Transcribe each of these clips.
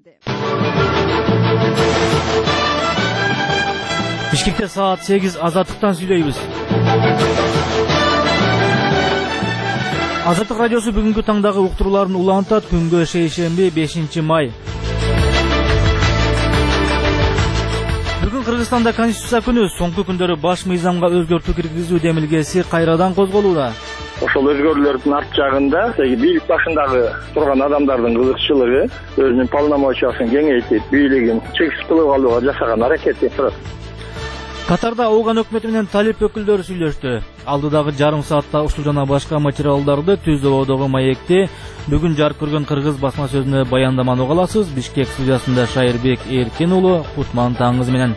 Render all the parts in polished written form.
билдирди. Бишкекте саат 8 Азаттыктан сүйлөйбүз. Азаттык радиосу бүгүнкү таңдагы уктурууларын улантат. Күнгө шейшемби 5 май. Бүгүн Кыргызстанда Конституция күнү. Соңку күндөрү баш мыйзамга өзгөртүү киргизүү демилгеси кайрадан козголууда. Ошол өзгөрүүлөрдүн арт жагында бийлик башындагы турган адамдардын кызыкчылыгы, өзүнүн полномочиясын кеңейтип, бийлигин чексиз кылып алууга жасаган аракети турат. Катарда Ооган өкмөтү менен талип өкүлдөрү сүйлөштү. Алдыдагы жарым саатта ушул жана башка материалдарды Түз Ободогу маекти бүгүн жарык көргөн Кыргыз басма сөзүнө баяндаманы уга аласыз. Бишкек студиясында Шайырбек Эркин уулу, Кутман таңыңыз менен.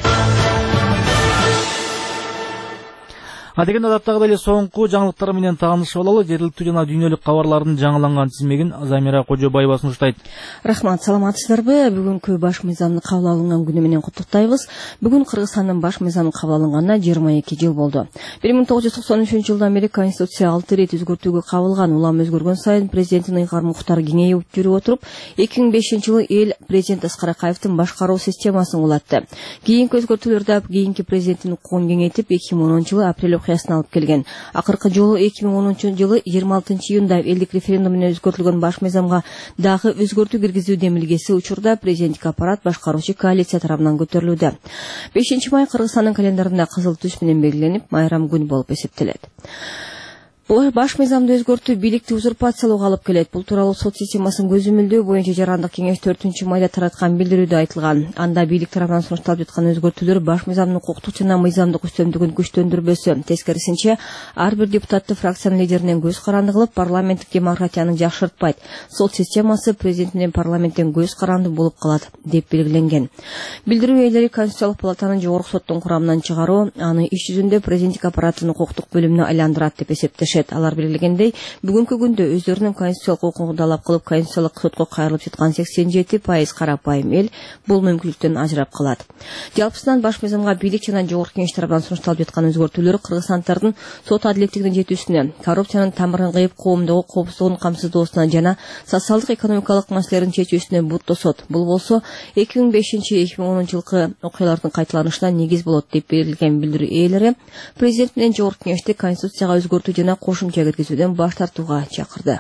Адеген адаттагы эле соңку жаңылыктар менен таанышып алалы. Жергиликтүү жана дүйнөлүк кабарлардын жаңыланган тизмегин Замира Кожобаева сунуштайт. Рахмат, саламатсыздарбы? Бүгүнкү баш мыйзамдын кабыл алынган күнү менен куттуктайбыз. Бүгүн Кыргызстандын баш мыйзамы кабыл алынганына 22 жыл болду. 1993-жылдан бери Конституция 6 рет өзгөртүүгө кабылган. Улам өзгөргөн сайын президенттин ыйгарым укуктары кеңейип жүрүп отуруп, 2005-жылы эл президент Аскар Акаевдин башкаруу системасын улатты. Кийинки өзгөртүүлөр да кийинки президенттин укугун кеңейтип, 2010-жылы апрель окуясына алып келген. Акыркы жолу 2010-жылы 26 июнда элдик референдум менен өзгөртүлгөн баш мыйзамга дагы өзгөртүү киргизүү демилгеси учурда президенттик аппарат башкаруучу коалиция тарабынан көтөрүлүүдө. 5 май Кыргызстандын календарында кызыл түс менен белгиленип, майрам күн болуп эсептелет. Баш мыйзамды өзгөртүү бийликти узурпациялоого алып келет. Бул тууралуу сот системасын көзөмөлдөө боюнча жарандык кеңеш 4-майда тараткан билдирүүдө айтылган. Анда бийлик тарабынан сунушталып жаткан өзгөртүүлөр баш мыйзамдын укуктук жана мыйзамдык үстөмдүгүн күчтөндүрбөсү. Тескерисинче, ар бир депутаттуу фракциянын лидеринен көз каранды кылып, парламенттик демократияны жакшыртпайт. Сот системасы президент менен парламенттен көз каранды болуп калат, деп белгиленген. Билдирүү ээлери Конституциялык палатанын жогорку соттун курамынан чыгаруу аны иш жүзүндө президенттик аппараттын укуктук бөлүмүнө айландырат деп эсептешет. Алар белгилегендей, бүгүнкү күндө өздөрүнүн конституциялык укугун талап кылып, конституциялык сотко кайрылып жаткан 87% карапайым эл бул мүмкүнчүлүктөн ажырап калат. Жалпысынан баш мыйзамга бийлик жана жогорку кеңеш тарабынан сунушталып жаткан өзгөртүүлөр кыргызстандардын сот адилеттигинин жетүүсүнө, коррупциянын тамырын кыйып, коомдогу коопсуздугун камсыздоосуна жана социалдык экономикалык маселелерин чечүүсүнө бут тосот. Бул болсо 2005-2010 жылкы окуялардын кайталанышына негиз болот деп белгилеген билдирүү ээлери президент менен жогорку кеңешти конституцияга өзгөртүү жана кошумча киргизүүдөн баш тартууга чакырды.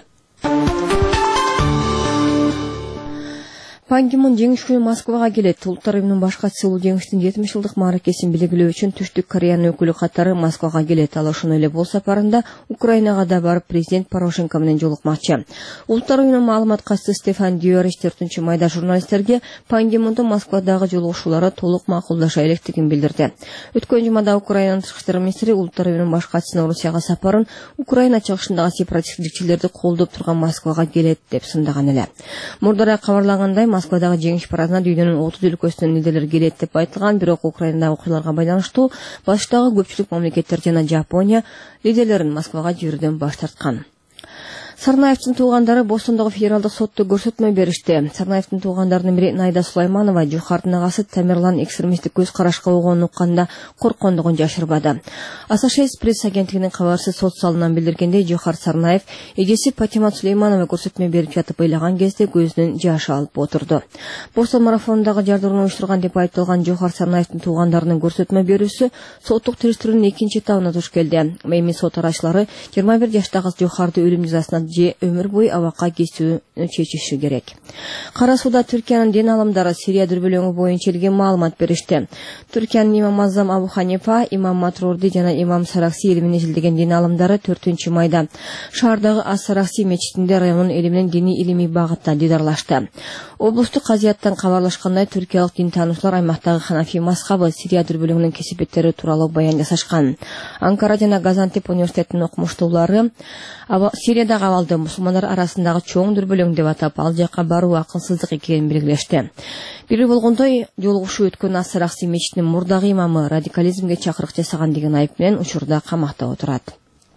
Пан Ги Мун жеңиш күнү Москвага келет. Улуттар уюмунун баш катчысы улуу жеңиштин 70 жылдык мааракесин белгилөө үчүн Түштүк Кореянын өкүлү катары Москвага келет. Ал ошондой эле бул сапарында Украинага да барып президент Порошенко менен жолукмакчы. Улуттар уюмунун маалымат катчысы Стефан Дюарич 4-майда журналисттерге Пан Ги Мундун Москвадагы жолугушуулары толук макулдаша электигин билдирди. Өткөн жумада Украинанын тышкы иштер министри улуттар уюмунун баш катчысынын Орусияга сапарын Украина чыгышындагы сепаратисттикчилерди колдоп турган Москвага келет деп сындаган эле. Мурдара кабарлагандай, Москвадагы жеңиш парадына дүйнөнүн 30 өлкөсүнүн лидерлери келет деп айтылган, бирок Украинадагы окуяларга байланыштуу башыштагы көпчүлүк мамлекеттер жана Жапония лидерлерин Москвага жүрүүдөн баш тарткан. Сарнаевдин туугандары Бостондогу федералдык сотто көрсөтмө беришти. Сарнаевдин туугандарынын бири Найда Сулайманова Жохардын агасы Тамерлан экстремисттик көз карашка болгонун укканда корккондугун жашырбады. Associated Press агенттигинин кабарчысы сот залынан билдиргендей, Жохар Сарнаев эжеси Патима Сулейманова көрсөтмө берип жатып ыйлаган кезде көзүнөн жаш алып отурду. Бостон марафонундагы жардырууну уюштурган деп айтылган Жохар Сарнаевдин туугандарынын көрсөтмө берүүсү соттук териштирүүнүн экинчи этабына туш келди. Эми сот арачылары 21 жаштагы Жохарды өлүм жазасына же өмүр бою абакка кесүүнү чечиши керек. Кара сууда Түркиянын дин алымдары Сирия дүрбөлөңү боюнча элге маалымат беришти. Түркиянын имам Азам Абу Ханифа, имам Матрурди жана имам Саракси элимин изилдеген дин алымдары 4-майда шаардагы Ас-Саракси мечитинде районунун эли менен диний илимий багытта дидарлашты. Облустук казыяттан кабарлашкандай, түркиялык дин таануучулар аймактагы Ханафи мазхабы Сирия дүрбөлөңүнүн кесипеттери тууралуу баян жасашкан. Анкара жана Газантеп университетинин окумуштуулары Сириядагы абалды мусулмандар арасындагы чоң дүрбөлөң деп атап, ал жакка баруу акылсыздык экенин белгилешти. Бир болгондой, жолугушуу өткөн Ас-Саракси мечитинин мурдагы имамы радикализмге чакырык жасаган деген айып менен учурда камакта отурат.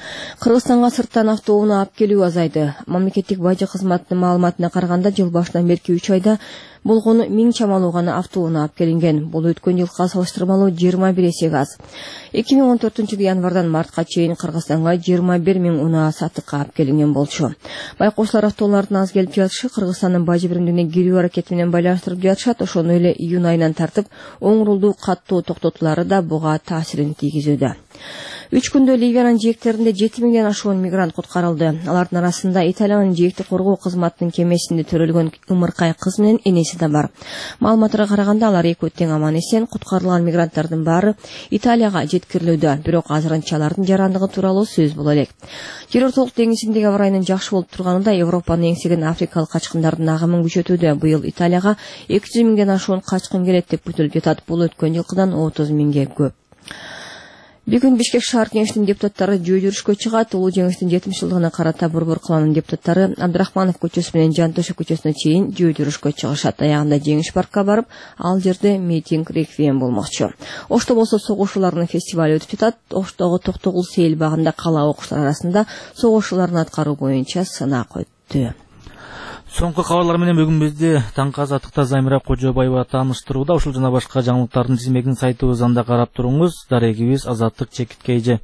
Кыргызстанга сырттан автоунаа алып келүү азайды. Мамлекеттик бажы кызматынын маалыматына караганда жыл башынан берки 3 айда болгону 1000 чамалуу гана автоунаа алып келинген. Бул өткөн жылга салыштырмалуу 21 эсеге аз. 2014 январдан мартка чейин Кыргызстанга 21 000 унаа сатыкка алып келинген болчу. Байкоочулар автоунаалардын аз келип жатышы Кыргызстандын бажы биримдигине кирүү аракети менен байланыштырып жатышат. Ошону эле июнь айынан тартып оң рулдуу каттуу токтотуулары да буга таасирин тийгизүүдө. 3 күндө Ливиянын жээктеринде 7 000ден ашуун мигрант куткарылды. Алардын арасында Италиянын жээкти коргоо кызматынын кемесинде төрөлгөн ымыркай кыз менен энеси да бар. Маалыматтарга караганда алар экөө тең аман эсен. Куткарылган мигранттардын баары Италияга жеткирилүүдө, бирок азырынча алардын жарандыгы тууралуу сөз боло элек. Жер ортолук деңизиндеги аба ырайынын жакшы болуп турганында Европаны эңсеген африкалык качкындардын агымын күчөтүүдө. Быйыл Италияга 200 000ден ашуун качкын келет деп күтүлүп жатат. Бул өткөн жылкыдан 30 000ге көп. Бүгүн Бишкек шаар кеңешинин депутаттары жөө жүрүшкө чыгат. Улуу жеңиштин 70-жылдыгына карата Борбор калаанын депутаттары Абдрахманов көчөсү менен Жантошев көчөсүнө чейин жөө жүрүшкө чыгышат. Аягында Жеңиш паркка барып, ал жерде митинг реквием болмокчу. Ошто болсо согушуулардын фестивали өтүп жатат. Оштогу Токтогул сейил багында кала окуучулар арасында согушуулардын аткаруу боюнча сынак өттү. Соңку кабарлар менен бүгүн бизди таңкы азаттыкта Замира Кожобаева тааныштырууда. Ушул жана башка жаңылыктардын тизмегин сайтыбыздан да карап туруңуз. Дарегибиз Азаттык Чекиткейже.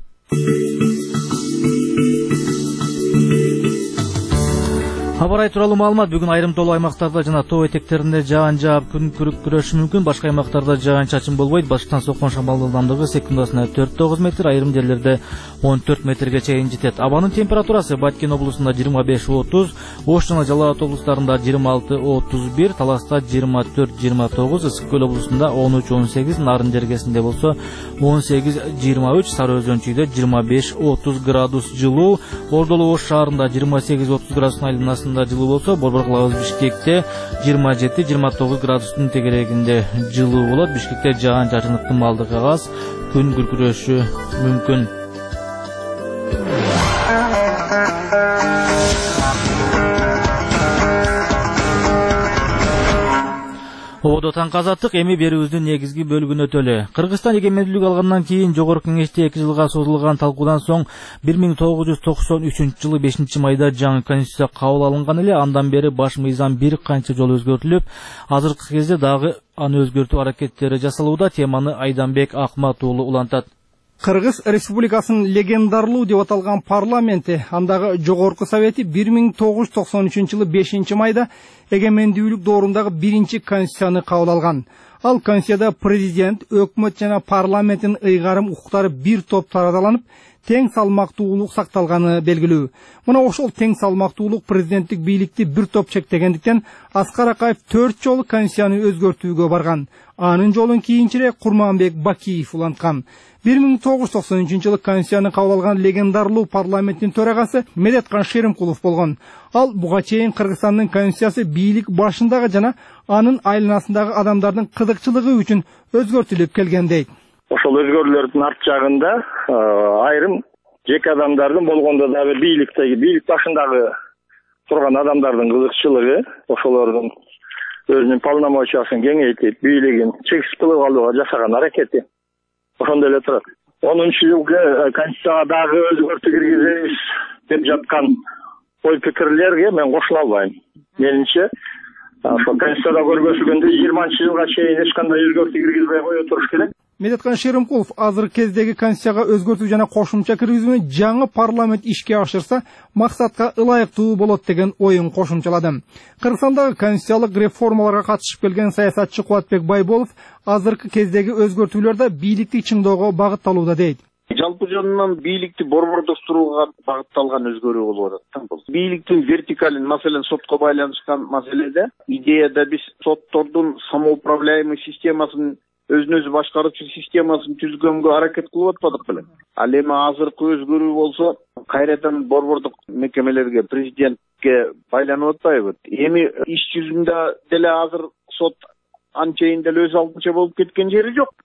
Абарай тууралуу маалымат. Бүгүн айрым тоолуу аймактарда жана тоо этектеринде жаан жаап күн күрөшү мүмкүн. Башка аймактарда жаан чачын болбойт. Башкытан соккон шамалдын ылдамдыгы секундасына 4-9 метр, айрым жерлерде 14 метрге чейин жетет. Абанын температурасы Баткен облусунда 25-30, Ош жана Жалал Абад облустарында 26-31, Таласта 24-29, Ысык Көл облусунда 13-18, Нарын жергесинде болсо 18-23, Сары Өзөнчүйдө 25-30 градус жылуу, Ордолу Ош шаарында 28-30 градустун айланасында жылуу болсо, Борбор калабыз Бишкекте 27-29 градустун тегерегинде жылуу болот. Бишкекте жаан чачын ыктымалдыгы аз, күн күркүрөшү мүмкүн. Ободо таңкы азаттык эми берүүбүздүн негизги бөлүгүнө өтөлү. Кыргызстан эгемендүүлүк алгандан кийин Жогорку Кеңеште 2 жылга созулган талкуудан соң 1993 жылы 5-майда жаңы конституция кабыл алынган эле. Андан бери баш мыйзам бир канча жолу өзгөртүлүп, азыркы кезде дагы аны өзгөртүү аракеттери жасалууда. Теманы Айданбек Акмат уулу улантат. Кыргыз Республикасынын легендарлуу деп аталган парламенти, андагы Жогорку Совети 1993 жылы 5-майда эгемендүүлүк доорундагы биринчи конституцияны кабыл алган. Ал конституцияда президент, өкмөт жана парламенттин ыйгарым укуктары бир топ тараталанып, тең салмактуулук сакталганы белгилүү. Мына ошол тең салмактуулук президенттик бийликти бир топ чектегендиктен Аскар Акаев 4 жолу конституцияны өзгөртүүгө барган. Анын жолун кийинчерээк Курманбек Бакиев уланткан. 1993 жылы конституцияны кабыл алган легендарлуу парламенттин төрагасы Медеткан Шеримкулов болгон. Ал буга чейин Кыргызстандын конституциясы бийлик башындагы жана анын айланасындагы адамдардын кызыкчылыгы үчүн өзгөртүлүп келген дейт. Ошол өзгөрүүлөрдүн арт жагында айрым жеке адамдардын болгондо дагы бийлик башындагы турган адамдардын кызыкчылыгы, ошолордун өзүнүн полномочиясын кеңейтип, бийлигин чексиз кылып алууга жасаган аракети ошондой эле турат. 10-жылкы конституцияга дагы өзгөртүү киргизебиз деп жаткан ой пикирлерге мен кошула албайм. Менимче, ошол конституцияда көргөзүлгөндөй 20-жылга чейин эч кандай өзгөртүү киргизбей кое туруш керек. Медеткан Шеримкулов азыркы кездеги конституцияга өзгөртүү жана кошумча киргизүүнү жаңы парламент ишке ашырса, максатка ылайыктуу болот деген оюн кошумчалады. Кыргызстандагы конституциялык реформаларга катышып келген саясатчы Кубатбек Байболов азыркы кездеги өзгөртүүлөрдө бийликти чыңдоого багытталууда дейт. Жалпы жөнүнөн бийликти борбордоштурууга багытталган өзгөрүү болуп атат. Бийликтин вертикалин, маселен сотко байланышкан маселеде идеяда биз соттордун самоуправляемый системасын, өзүн-өзү башкаруучу системасын түзгөнгө аракет кылып атпадык беле. Ал эми азыркы өзгөрүү болсо, кайрадан борбордук мекемелерге, президентке байланып атпайбы? Эми иш жүзүндө деле азыр сот анчейин деле өз алдынча болуп кеткен жери жок.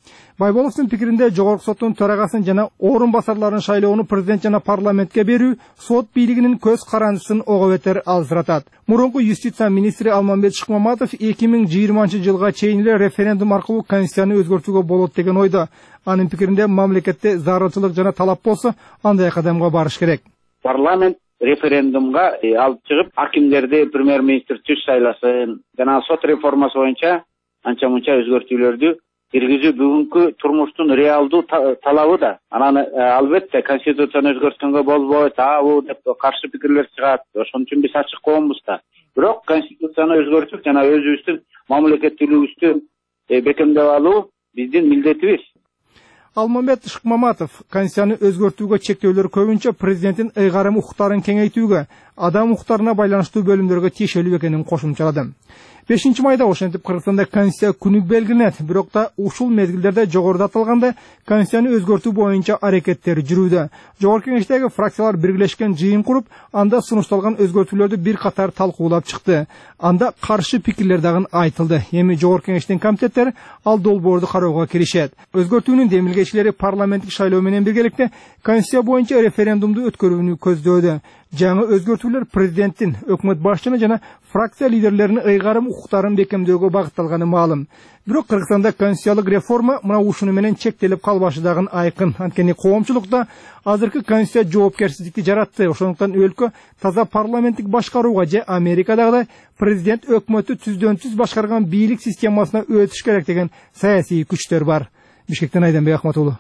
Байболовдун пикиринде жогорку соттун төрагасын жана орун басарларын шайлоону президент жана парламентке берүү сот бийлигинин көз карандысын ого бетер алсыратат. Мурунку юстиция министри Алмамбет Шыкмаматов 2020 жылга чейин эле референдум аркылуу конституцияны өзгөртүүгө болот деген ойдо. Анын пикиринде мамлекетте зарылчылык жана талап болсо, андай кадамга барыш керек. Парламент референдумга алып чыгып, акимдерди премьер-министр түз шайласын, жана сот реформасы боюнча анча-мунча өзгөртүүлөрдү киргизүү бүгүнкү турмуштун реалдуу талабы да. Анан албетте конституцияны өзгөрткөнгө болбойт, бул деп каршы пикирлер чыгат. Ошон үчүн биз ачык коомбуз да. Бирок конституцияны өзгөртүп жана өзүбүздүн мамлекеттүүлүгүбүздү бекемдеп алуу биздин милдетибиз. Алмамбет Шыкмаматов конституцияны өзгөртүүгө чектөөлөр көбүнчө президенттин ыйгарым укуктарын кеңейтүүгө, адам укуктарына байланыштуу бөлүмдөргө тиешелүү экенин кошумчалады. 5 майда ошентип Кыргызстанда конституция күнү белгиленет, бирок да ушул мезгилдерде жогоруда аталгандай конституцияны өзгөртүү боюнча аракеттер жүрүүдө. Жогорку кеңештеги фракциялар биргелешкен жыйын куруп, анда сунушталган өзгөртүүлөрдү бир катар талкуулап чыкты. Анда каршы пикирлер дагы айтылды. Эми жогорку кеңештин комитеттери ал долбоорду кароого киришет. Өзгөртүүнүн демилгечилери парламенттик шайлоо менен биргеликте конституция боюнча референдумду өткөрүүнү көздөөдө. Жаңы өзгөртүүлөр президенттин, өкмөт башчыны жана фракция лидерлеринин ыйгарым укуктарын бекемдөөгө багытталганы маалым. Бирок Кыргызстанда конституциялык реформа мына ушуну менен чектелип калбашы дагы айкын. Анткени коомчулукта азыркы конституция жоопкерчиликти жаратты. Ошондуктан өлкө таза парламенттик башкарууга же Америкадагыдай президент өкмөттү түздөн түз башкарган бийлик системасына өтүш керек деген саясий күчтөр бар. Бишкектен Айданбек Ахматулу.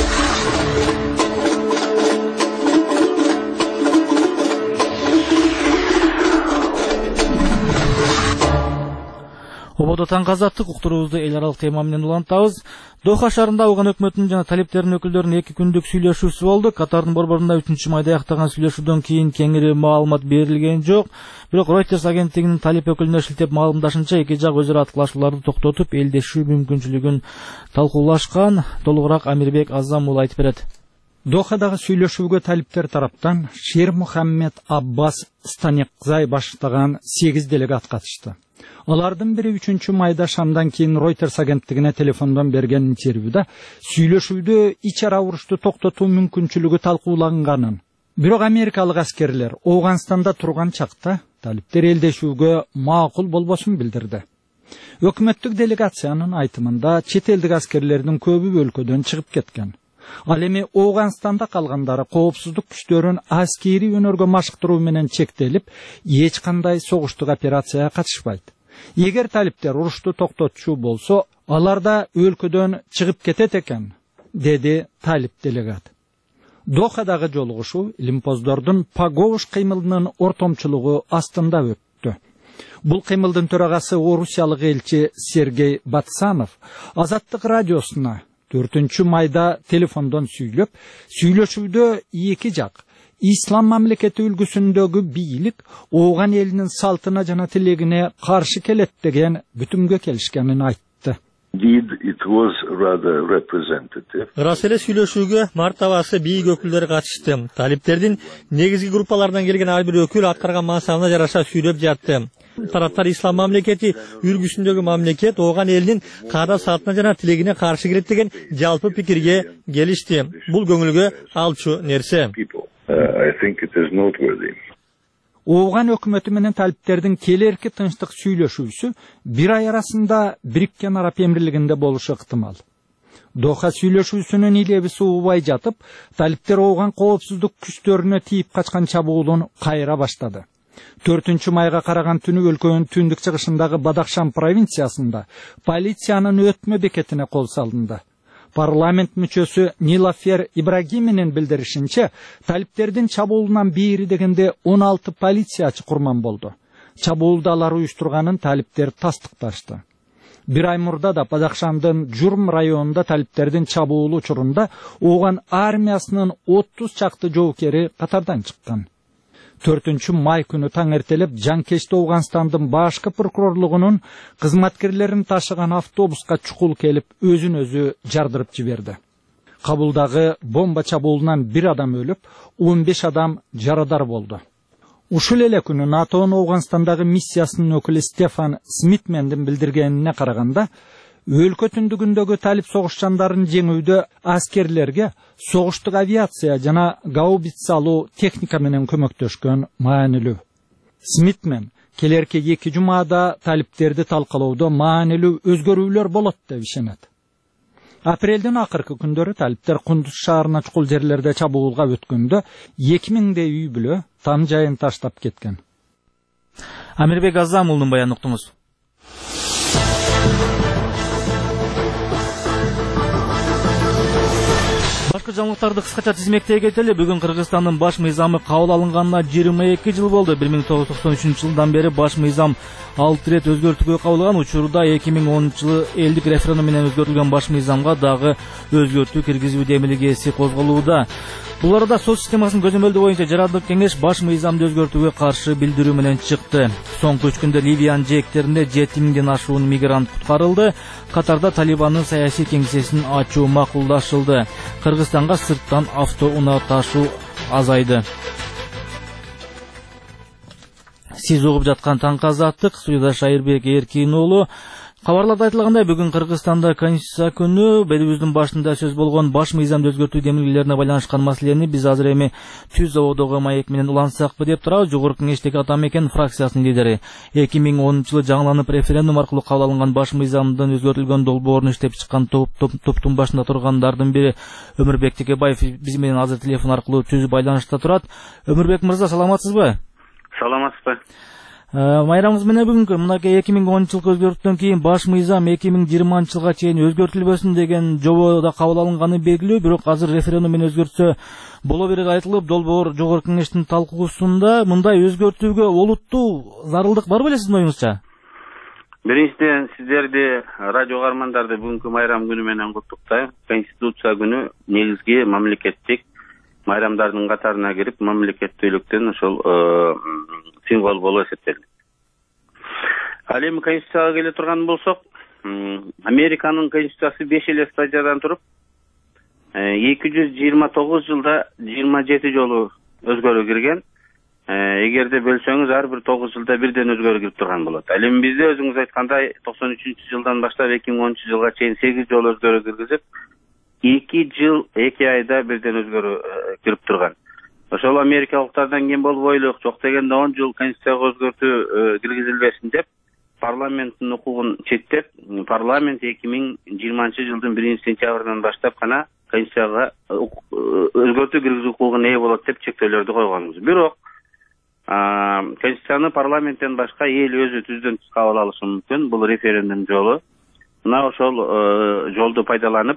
Ободо таңкы азаттык уктуруубузду эл аралык тема менен улантабыз. Доха шаарында Афган өкмөтүнүн жана талептеринин өкүлдөрүнүн 2 күндүк сүйлөшүүсү болду. Катардын борборунда 3 майда аяктаган сүйлөшүүдөн кийин кеңири маалымат берилген жок. Бирок Reuters агенттигинин талеп өкүлүнө шилтеп маалымдашынча, эки жак өзара аткылашууларды токтотуп, элдешүү мүмкүнчүлүгүн талкуулашкан. Толугураак Амирбек Азам ул айтып берет. Дохадагы сүйлөшүүгө талиптер тараптан Шер Мухаммед Аббас Станекзай баштаган 8 делегат катышты. Алардын бири 3 майда Шамдан кийин Reuters агенттигине телефондон берген интервьюда сүйлөшүүдө ич ара урушту токтотуу мүмкүнчүлүгү талкууланганын, бирок америкалык аскерлер Афганстанда турган чакта талиптер элдешүүгө макул болбошун билдирди. Өкмөттүк делегациянын айтымында чет элдик аскерлердин көбү өлкөдөн чыгып кеткен. Ал эми Афганстанда калгандары коопсуздук күчтөрүн аскери өнөргө машыктыруу менен чектелип, эч кандай согуштук операцияга катышпайт. Эгер талиптер урушту токтотчу болсо, алар да өлкөдөн чыгып кетет экен, деди талип делегат. Дохадагы жолугушуу илимпоздордун Паговуш кыймылынын ортомчулугу астында өттү. Бул кыймылдын төрагасы орусиялык элчи Сергей Батсанов Азаттык радиосуна 4 майда телефондон сүйлөп, сүйлөшүүдө эки жак Ислам мамлекети үлгүсүндөгү бийлик Афган элинин салтына жана тилегине каршы келет деген бүтүмгө келишкенин айтты. Ырас эле сүйлөшүүгө март абасы бийик өкүлдөрү катышты. Талиптердин негизги группалардан келген ар бир өкүл аткарган мансабына жараша сүйлөп жатты. Тараптар Ислам мамлекети үлгүсүндөгү мамлекет Афган элинин каада салтына жана тилегине каршы келет деген жалпы пикирге келишти. Бул көңүлгө алчу нерсе. Афган өкмөтү менен талиптердин келерки тынчтык сүйлөшүүсү бир ай арасында Бириккен Араб Эмирлигинде болушу ыктымал. Доха сүйлөшүүсүнүн илебиси убай жатып, талиптер Афган коопсуздук күчтөрүнө тийип качкан чабуулун кайра баштады. 4 майга караган түнү өлкөнүн түндүк чыгышындагы Бадахшан провинциясында полициянын өтмө бекетине кол салынды. Парламент мүчөсү Нилафер Ибрагиминин билдиришинче, талиптердин чабуулунан бери дегенде 16 полициячы курман болду. Чабуулду алар уюштурганын талиптер тастыкташты. Bir ay murda da Badakhshandын Jurm rayonunda talipтердин чабуулу учурунда Афган армиясынын 30 чакты жоокери катардан чыккан. 4 май күнү таң эртелеп Жанкечти Афганстандын башкы прокурорлугунун кызматкерлерин ташыган автобуска чукул келип өзүн өзү жардырып жиберди. Кабулдагы бомба чабуулунан 1 адам өлүп, 15 адам жарадар болду. Ушул эле күнү НАТОнун Афганстандагы миссиясынын өкүлү Стефан Смитмендин билдиргенине караганда, өлкө түндүгүндөгү талип согушчандарын жеңүүдө аскерлерге согуштук авиация жана гаубица алуу техника менен көмөктөшкөн маанилүү. Смитмен келерки 2 жумада талиптерди талкалоодо маанилүү өзгөрүүлөр болот деп ишенет. Апрелдин акыркы күндөрү талиптер Кундуз шаарына чукул жерлерде чабуулга өткөндө 2000 үй бүлө там жайын таштап кеткен. Амирбек Азам уулунун баянын уктуңуз. Башкы жаңылыктарды кыскача тизмектей кетели. Бүгүн Кыргызстандын баш мыйзамы кабыл алынганына 22 жыл болду. 1993 жылдан бери баш мыйзам 6 рет өзгөртүүгө кабылган. Учурда 2010 жылы элдик референдум менен өзгөртүлгөн баш мыйзамга дагы өзгөртүү киргизүү демилгеси козголууда. Бул арада сот системасынын көзөмөлдөө боюнча жарандык кеңеш баш мыйзамды өзгөртүүгө каршы билдирүү менен чыкты. Соңку 3 күндө Ливиянын жээктеринде 7000ден ашуун мигрант куткарылды. Катарда Талибандын саясий кеңсесин ачуу макулдашылды. Кыргызстанга сырттан автоунаа ташуу азайды. Сиз угуп жаткан Таңкы Азаттык, студияда Шайырбек Эркин уулу. Кабарларда айтылгандай, бүгүн Кыргызстанда Конституция күнү. Белибиздин башында сөз болгон баш мыйзамды өзгөртүү демилгелерине байланышкан маселени биз азыр эми түз абодогу маек менен улантсакпы деп турабыз. Жогорку кеңештеги Атамекен фракциясынын лидери 2010 жылы жаңыланып референдум аркылуу кабыл алынган баш мыйзамдын өзгөртүлгөн долбоорун иштеп чыккан топтун башында тургандардын бири Өмүрбек Текебаев биз менен азыр телефон аркылуу түз байланышта турат. Өмүрбек мырза, саламатсызбы? Саламатсызбы. Майрамыңыз менен бүгүнкү мынакей 2010 жылкы өзгөртүүдөн кийин баш мыйзам 2020 жылга чейин өзгөртүлбөсүн деген жобода кабыл алынганы белгилүү, бирок азыр референдум менен өзгөртсө боло берет айтылып, долбоор жогорку кеңештин талкуусунда мындай өзгөртүүгө олуттуу зарылдык бар беле сиздин оюңузча? Биринчиден сиздерди, радио каармандарды бүгүнкү майрам күнү менен куттуктайм. Конституция күнү негизги мамлекеттик майрамдардын катарына кирип, мамлекеттүүлүктүн ошол символ болуп эсептелди. Ал эми Конституцияга келе турган болсок, Американын Конституциясы 5 эле статьядан туруп, 229 жылда 27 жолу өзгөрүү кирген. Эгерде бөлсөңүз, ар бир 9 жылда бирден өзгөрүү кирип турган болот. Ал эми бизде өзүңүз айткандай 93 жылдан баштап 2010 жылга чейин 8 жолу өзгөрүү киргизип, 2 жыл 2 айда бирден өзгөрүү кирип турган. Ошол америкалыктардан кем болбойлук, жок дегенде 10 жыл Конституцияга өзгөртүү киргизилбесин деп, парламенттин укугун чектеп, парламент 2020 жылдын 1-сентябрынан баштап гана Конституцияга өзгөртүү киргизүү укугуна ээ болот деп чектөөлөрдү койгонбуз. Бирок Конституцияны парламенттен башка эл өзү түздөн түз кабыл алышы мүмкүн. Бул референдум жолу. Мына ошол жолду пайдаланып,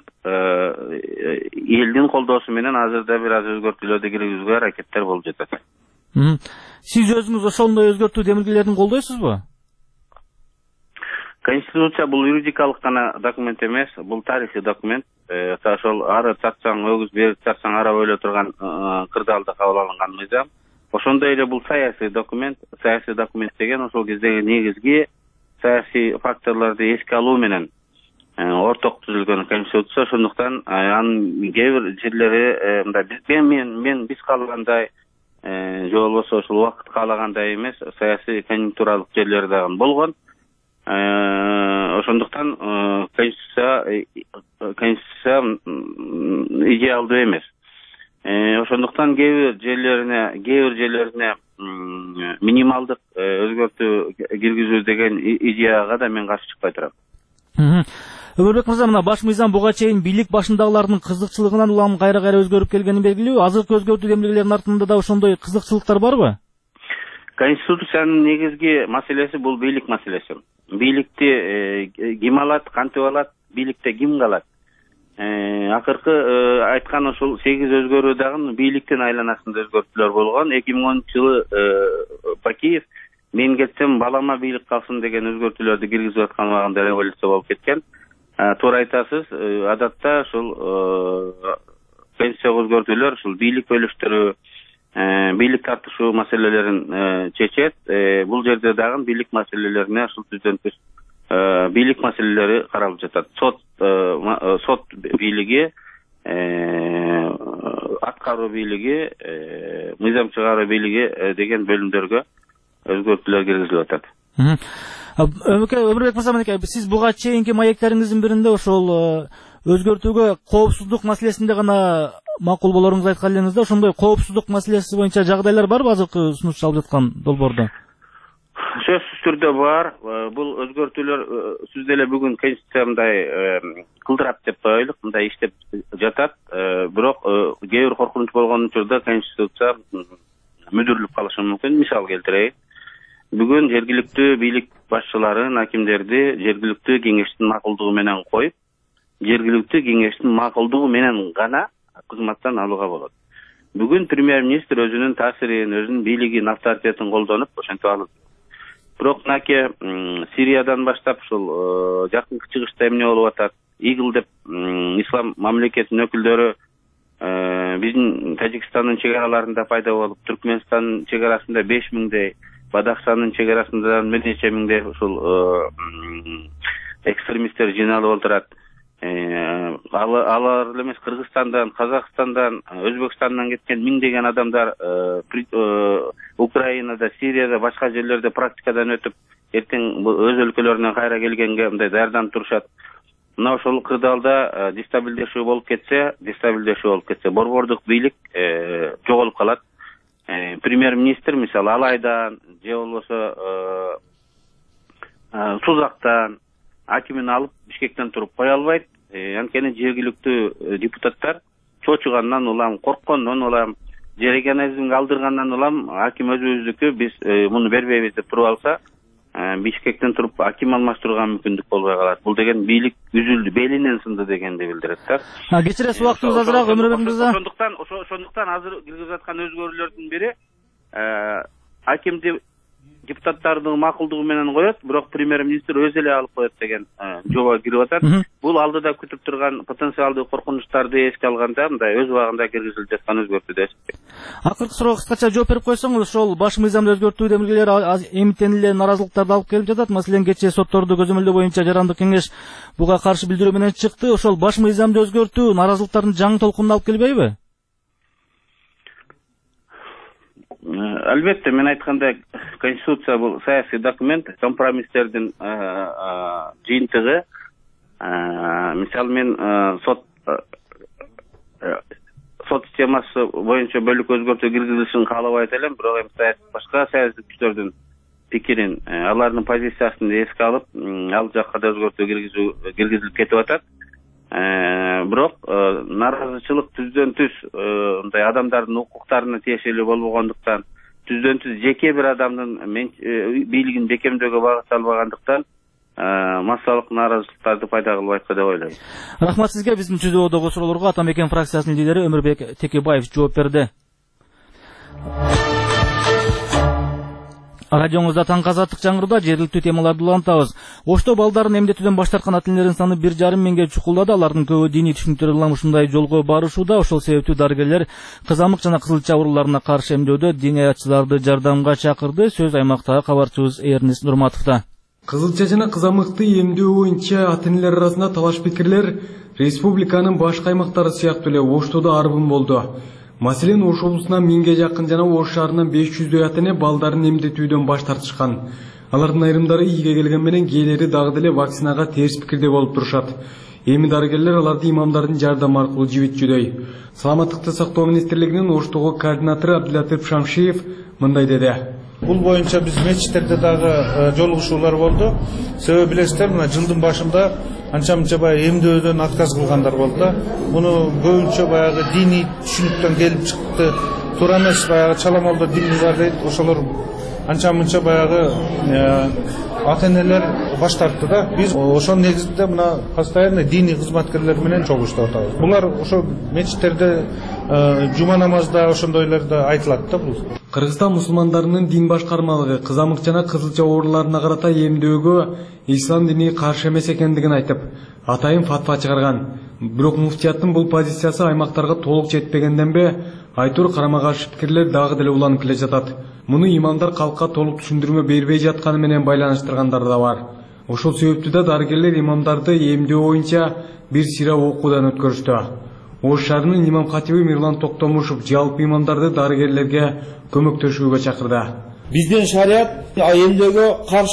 элдин колдоосу менен азырда бир аз өзгөртүүлөрдү киргизүүгө аракеттер болуп жатат. Сиз өзүңүз ошондой өзгөртүү демилгелерин колдойсузбу? Конституция бул юридикалык гана документ эмес, бул тарыхый документ. Ошол ары тартсаң өгүз, бери тартсаң ара ойлой турган кырдаалда кабыл алынган мыйзам. Ошондой эле бул саясий документ. Саясий документ деген ошол кездеги негизги саясий факторлорду эске алуу менен орток түзүлгөн конституция. Ошондуктан анын кээ бир жерлери биз каалагандай же болбосо ошол убакыт каалагандай эмес, саясий конъюнктуралык жерлери дагы болгон. Ошондуктан конституция идеалдуу эмес. Ошондуктан кээ бир жерлерине минималдык өзгөртүү киргизүү деген идеяга да мен каршы чыкпай турам. Өмүрбек мырза, мына баш мыйзам буга чейин бийлик башындагылардын кызыкчылыгынан улам кайра өзгөрүп келгени белгилүү. Азыркы өзгөртүү демилгелеринин артында да ошондой кызыкчылыктар барбы? Конституциянын негизги маселеси бул бийлик маселеси. Бийликти ким алат, кантип алат, бийликте ким калат? Акыркы айткан ошол 8 өзгөрүү дагы бийликтин айланасында өзгөртүүлөр болгон. 2010 жылы Бакиев мен кетсем балама бийлик калсын деген өзгөртүүлөрдү киргизип аткан убагында революция болуп кеткен. Туура айтасыз, адатта ошол конституцияга өзгөртүүлөр ушул бийлик бөлүштүрүү, бийлик тартышуу маселелерин чечет. Бул жерде дагы бийлик маселелерине ушул түздөн түз бийлик маселелери каралып жатат. Сот бийлиги, аткаруу бийлиги, мыйзам чыгаруу бийлиги деген бөлүмдөргө өзгөртүүлөр киргизилип атат. Өмүрбек мырза, мынакей сиз буга чейинки маектериңиздин биринде ошол өзгөртүүгө коопсуздук маселесинде гана макул болоруңузду айткан элеңиз да, ошондой коопсуздук маселеси боюнча жагдайлар барбы азыркы сунушталып жаткан долбоордо? Сөзсүз түрдө бар. Бул өзгөртүүлөр сиз деле бүгүн Конституция мындай кылдырап деп коелук, мындай иштеп жатат. Бирок кээ бир коркунуч болгон учурда Конституция мүдүрүлүп калышы мүмкүн. Мисал келтирейин. Бүгүн жергиликтүү бийлик башчыларын, акимдерди жергиликтүү кеңештин макулдугу менен коюп, жергиликтүү кеңештин макулдугу менен гана кызматтан алууга болот. Бүгүн премьер-министр өзүнүн таасирин, өзүнүн бийлигин, авторитетин колдонуп ошентип алат. Бирок мынакей Сириядан баштап ушул жакынкы чыгышта эмне болуп атат? ИГИЛ деп ислам мамлекетинин өкүлдөрү биздин Тажикстандын чек араларында пайда болуп, Түркмөнстандын чек арасында 5000дей, Бадахшандын чек арасында бир нече миңдей ушул экстремисттер жыйналып отурат. Алар эмес Кыргызстандан, Казакстандан, Өзбекстандан кеткен миңдеген адамдар Украинада, Сирияда, башка жерлерде практикадан өтүп, эртең өз өлкөлөрүнө кайра келгенге мындай даярданып турушат. Мына ошол кырдаалда дестабилдешүү болуп кетсе, борбордук бийлик жоголуп калат. Премьер-министр мисалы Алайдан же болбосо Сузактан акимин алып Бишкектен туруп кое албайт. Анткени жергиликтүү депутаттар чочугандан улам, корккондон улам, же регионализмге алдыргандан улам аким өзүбүздүкү, биз муну бербейбиз деп туруп алса, Бишкектен туруп аким алмаштырууга мүмкүндүк болбой калат. Бул деген бийлик үзүлдү, белинен сынды дегенди билдирет да. Кечиресиз, убактыбыз азыраак, Өмүрбек мырза. Ошондуктан азыр киргизип жаткан өзгөрүүлөрдүн бири акимди депутаттардын макулдугу менен коет, бирок премьер-министр өзү эле алып коет деген жоба кирип атат. Бул алдыда күтүп турган потенциалдуу коркунучтарды эске алганда мындай өз убагында киргизилип жаткан өзгөртүү да. Акыркы суроо кыскача жооп берип койсоңуз, ошол баш мыйзамды өзгөртүү демилгелери эмтен эле наразылыктарды алып келип жатат. Маселен, кечээ сотторду көзөмөлдөө боюнча жарандык кеңеш буга каршы билдирүү менен чыкты. Ошол баш мыйзамды өзгөртүү наразылыктардын жаңы толкунуна алып келбейби? Албетте, мен айткандай, Конституция бул саясий документ, компромисстердин жыйынтыгы. Мисалы мен сот системасы боюнча бөлүк өзгөртүү киргизилишин каалабайт элем, бирок эми башка саясий күчтөрдүн пикирин, алардын позициясын эске алып, ал жакка да өзгөртүү киргизилип кетип атат. Бирок наразычылык түздөн түз мындай адамдардын укуктарына тиешелүү болбогондуктан, түздөн түз жеке бир адамдын бийлигин бекемдөөгө багытталбагандыктан массалык наразычылыктарды пайда кылбайт деп ойлойм. Рахмат сизге. Биздин түздөгүдөгү суроолорго Ата Мекен фракциясынын лидери Өмүрбек Текебаев жооп берди. Радионузда таң азаттык жаңырда жергиликтүү темаларды улантабыз. Ошто балдарын эмдетүүдөн баш тарткан ата-энелердин саны 1,5 миңге чукулдады. Алардын көбү диний түшүнүктөр улам ушундай жолго барышууда. Ошол себептүү дарыгерлер кызамык жана кызылча ооруларына каршы эмдөөдө диний аятчыларды жардамга чакырды. Сөз аймактагы кабарчыбыз Эрнис Нурматовдо. Кызылча жана кызамыкты эмдөө боюнча ата-энелер арасында талаш пикирлер республиканын башка аймактары сыяктуу эле Оштодо арбын болду. Маселен, Ош облусунан 1000ге жакын жана Ош шаарынан 500дөй ата-эне балдарын эмдетүүдөн баш тартышкан. Алардын айрымдары ийге келген менен кээделери дагы деле вакцинага терс пикирде болуп турушат. Эми дарыгерлер аларды имамдардын жардамы аркылуу жибитчүдөй. Саламаттыкты сактоо министрлигинин Оштогу координатору Абдулатип Шамшиев мындай деди. Бул боюнча биз мечиттерде дагы жолугушуулар болду. Себеби билесиздер, мына жылдын башында анча-мынча баягы эмдөөдөн отказ кылгандар болду да. Муну көбүнчө баягы диний түшүнүктөн келип чыкты. Туура эмес, баягы чаламалда дин бар дейт. Ошолор анча-мынча баягы ата-энелер баш тартты да. Биз ошол негизинде мына постоянно диний кызматкерлер менен чогулуштуп атабыз. Булар ошо мечиттерде жума намазда ошондойлордо айтылат да бул. Кыргызстан мусулмандарынын дин башкармалыгы кызамык жана кызылча ооруларына карата эмдөөгө ислам дини каршы эмес экендигин айтып, атайын фатва чыгарган. Бирок муфтияттын бул позициясы аймактарга толук жетпегенден бе, айтор карама-каршы пикирлер дагы деле уланып келе жатат. Муну имамдар калкка толук түшүндүрмө бербей жатканы менен байланыштыргандар да бар. Ошол себептүү да дарыгерлер имамдарды эмдөө боюнча бир сыйра окуудан өткөрүштү. Ош шаарынын имам катиби Мирлан Токтомушев жалпы имамдарды дарыгерлерге көмөктөшүүгө чакырды. Биздин шарият эмдөөгө каршы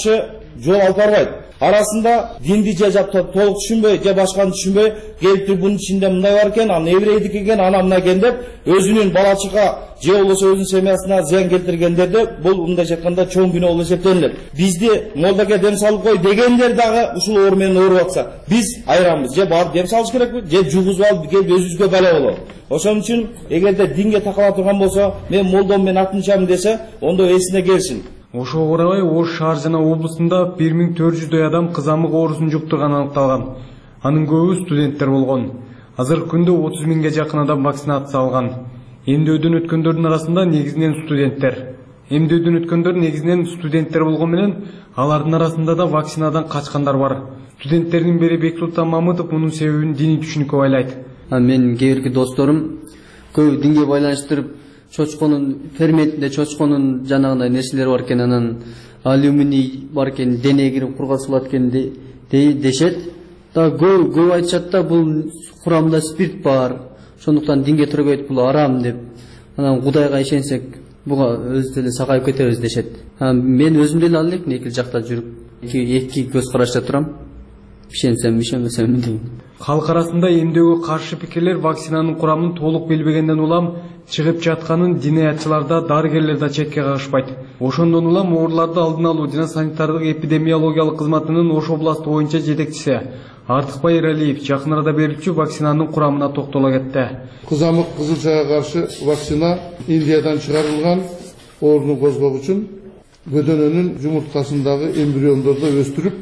жол алып барбайт. Арасында динди же толук түшүнбөй, же башканы түшүнбөй, келип туруп bunun içinde мындай бар экен, аны еврейдики экен, ана мына экен деп, өзүнүн балачыга же болбосо өзүнүн семьясына зыян келтиргендерде бул мындайча айтканда чоң күнөө болуп эсептелет. Бизди молдага дем салып кой дегендер дагы ушул оор менен ооруп атса, биз айранбыз. Же барып дем салыш керекпи, же жугузуп алып келип өзүбүзгө бала болобу. Ошон үчүн эгерде динге такала турган болсо, мен молдом мен артынчамын десе, ондо эсине келсин. Ошого карабай Ош шаар жана облусунда 1400дөй адам кызамык оорусун жуктурганы аныкталган. Анын көбү студенттер болгон. Азыркы күндө 30 миңге жакын адам вакцинация алган. Эмдөөдөн өткөндөрдүн арасында негизинен студенттер. Эмдөөдөн өткөндөр негизинен студенттер болгон менен алардын арасында да вакцинадан качкандар бар. Студенттердин бири Бексултан Мамытов мунун себебин диний түшүнүккө байлайт. Менин кээ бирки досторум көбү динге байланыштырып, чочконун ферментинде чочконун жанагындай нерселери бар экен, анан алюминий бар экен, дене кирип кургатылат экен дешет. Да көбү айтышат да бул курамында спирт бар. Ошондуктан динге төрөгөйт бул арам деп. Анан Кудайга ишенсек, буга өз деле сагайып кетебиз дешет. Мен өзүм деле ал элекмин, эки жакта жүрүп, эки көз карашта турам. Ишенсем, ишенбесем дейм. Халк арасында эмдөөгө каршы пикирлер вакцинанын курамын толук билбегенден улам чыгып жатканын диниятчылар да, дарыгерлер да четке кагышпайт. Ошондон улам ооруларды алдын алуу жана санитардык эпидемиологиялык кызматынын Ош областы боюнча жетекчиси Артыкбай Эралиев жакын арада берилчү вакцинанын курамына токтоло кетти. Кызамык кызылчага каршы вакцина Индиядан чыгарылган, ооруну козгоо үчүн көдөнөнүн жумурткасындагы эмбриондорду өстүрүп,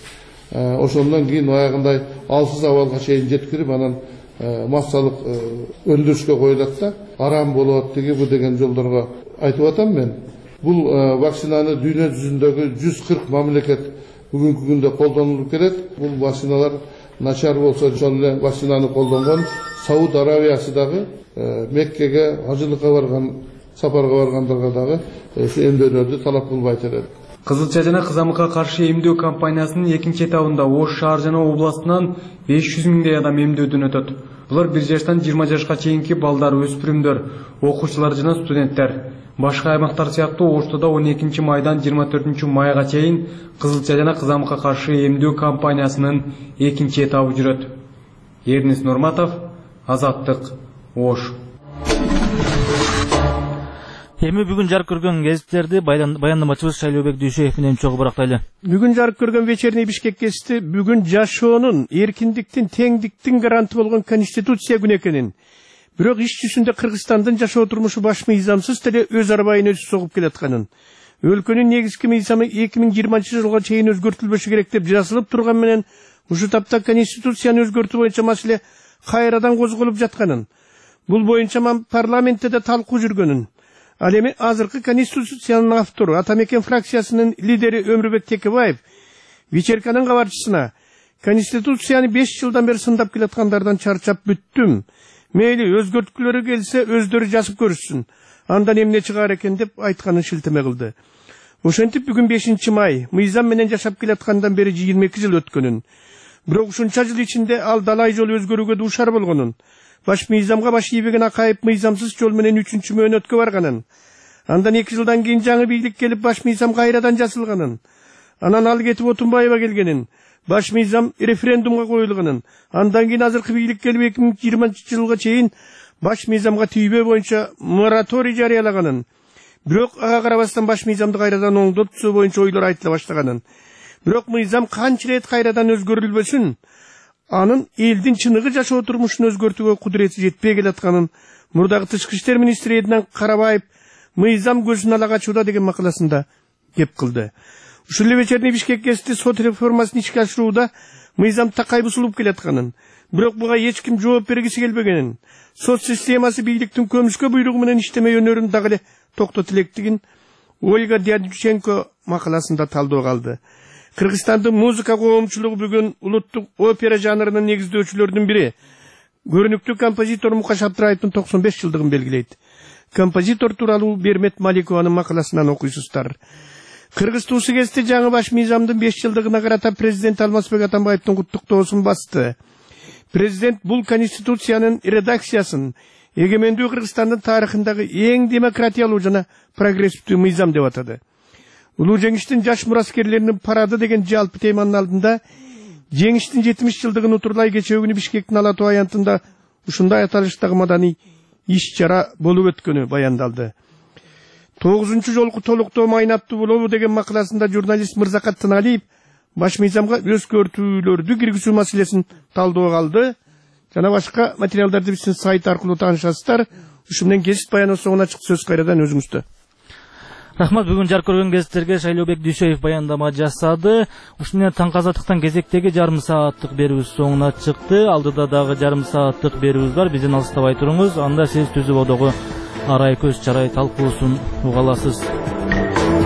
ошондон кийин аягындай алсыз абалга чейин жеткирип, анан массалык өндүрүшкө коюлат да, арам болот бу деген жолдорго айтып атам мен. Бул вакцинаны дүйнө жүзүндөгү 140 мамлекет бүгүнкү күндө колдонулуп келет. Бул вакциналар начар болсо, ошол эле вакцинаны колдонгон Сауд Аравиясы дагы Меккеге ажылыкка барган, сапарга баргандарга дагы ушу эмдөөлөрдү талап кылбайт эле. Кызылча жана кызамыкка каршы эмдөө кампаниясынын экинчи этабында Ош шаар жана областынан 500 миңдей адам эмдөөдөн өтөт. Булар 1 жаштан 20 жашка чейинки балдар, өспүрүмдөр, окуучулар жана студенттер. Башка аймактар сыяктуу Ошто да 12 майдан 24 майга чейин кызылча жана кызамыкка каршы эмдөө кампаниясынын экинчи этабы жүрөт. Эрнис Нурматов, Азаттык, Ош. Эми бүгүн жарык көргөн гезиттерди баяндамачыбыз Шайлообек Дүйшөев менен чогуу барактайлы. Бүгүн жарык көргөн вечерний Бишкек гезити бүгүн жашоонун, эркиндиктин, теңдиктин гаранты болгон Конституция күнү экенин, бирок иш жүзүндө Кыргызстандын жашоо турмушу баш мыйзамсыз деле өз арбайын өзү согуп келатканын, өлкөнүн негизги мыйзамы 2020 жылга чейин өзгөртүлбөшү керек деп жазылып турган менен ушу тапта Конституцияны өзгөртүү боюнча маселе кайрадан козголуп жатканын, бул боюнча парламентте да талкуу жүргөнүн, ал эми азыркы Конституциянын автору Атамекен фракциясынын лидери Өмүрбек Текебаев вечерканын кабарчысына Конституцияны 5 жылдан бери сындап келаткандардан чарчап бүттүм. Мейли өзгөрткүлөрү келсе өздөрү жазып көрүшсүн. Андан эмне чыгаар экен деп айтканын шилтеме кылды. Ошентип бүгүн 5 май мыйзам менен жашап келаткандан бери 22 жыл өткөнүн. Бирок ушунча жыл ичинде ал далай жол өзгөрүүгө дуушар болгонун, баш мыйзамга баш ийбеген Акаев мыйзамсыз жол менен 3-чү мөөнөткө барганын, андан 2 жылдан кийин жаңы бийлик келип баш мыйзам кайрадан жазылганын, анан ал кетип Отунбаева келгенин, баш мыйзам референдумга коюлганын, андан кийин азыркы бийлик келип 2020 жылга чейин баш мыйзамга тийбөө боюнча мораторий жарыялаганын, бирок ага карабастан баш мыйзамды кайрадан оңдотуу боюнча ойлор айтыла баштаганын, бирок мыйзам канча рет кайрадан өзгөрүлбөсүн, анын элдин чыныгы жашоо турмушун өзгөртүүгө кудурети жетпей келатканын мурдагы Тышкы иштер министри Эднан Карабаев мыйзам көзүн ала качууда деген макаласында кеп кылды. Ушул эле вечерний Бишкек гезити сот реформасын ишке ашырууда мыйзам такай бузулуп келатканын, бирок буга эч ким жооп бергиси келбегенин, сот системасы бийликтин көмүскө буйругу менен иштемей өнөрүн дагы эле токтото электигин Ольга Дядюченко макаласында талдоого алды. Кыргызстандын музыка коомчулугу бүгүн улуттук опера жанрынын негиздөөчүлөрүнүн бири, көрүнүктүү композитор Мукаш Абдыраевдин 95 жылдыгын белгилейт. Композитор тууралуу Бермет Маликованын макаласынан окуйсуздар. Кыргыз туусу гезити жаңы баш мыйзамдын 5 жылдыгына карата президент Алмазбек Атамбаевдин куттуктоосун басты. Президент бул Конституциянын редакциясын эгемендүү Кыргызстандын тарыхындагы эң демократиялуу жана прогрессивдүү мыйзам деп атады. Улуу жеңиштин жаш мураскерлеринин парады деген жалпы теманын алдында жеңиштин 70 жылдыгын утурлай кечээ Бишкектин Ала Тоо аянтында ушундай аталыштагы маданий иш-чара болуп өткөнү баяндалды. 9-чу жолку толуктоо майнаттуу болобу деген макаласында журналист Мырзакат Тыналиев баш мыйзамга өзгөртүүлөрдү киргизүү маселесин талдоого алды. Жана башка материалдарды биздин сайт аркылуу таанышасыздар. Ушу менен кесип баяноо соңуна чыкты, сөз кайрадан өзүңүздө. Рахмат, бүгүн жар көргөн гезиттерге Шайлообек Дүйшөев баяндама жасады. Ушу менен Таң Казаттыктан кезектеги жарым сааттык берүүбүз соңуна чыкты. Алдыда дагы жарым сааттык берүүбүз бар. Бизден алыстабай туруңуз. Анда сиз Түзүп Одогу арай көз чарай талкуусун уга аласыз.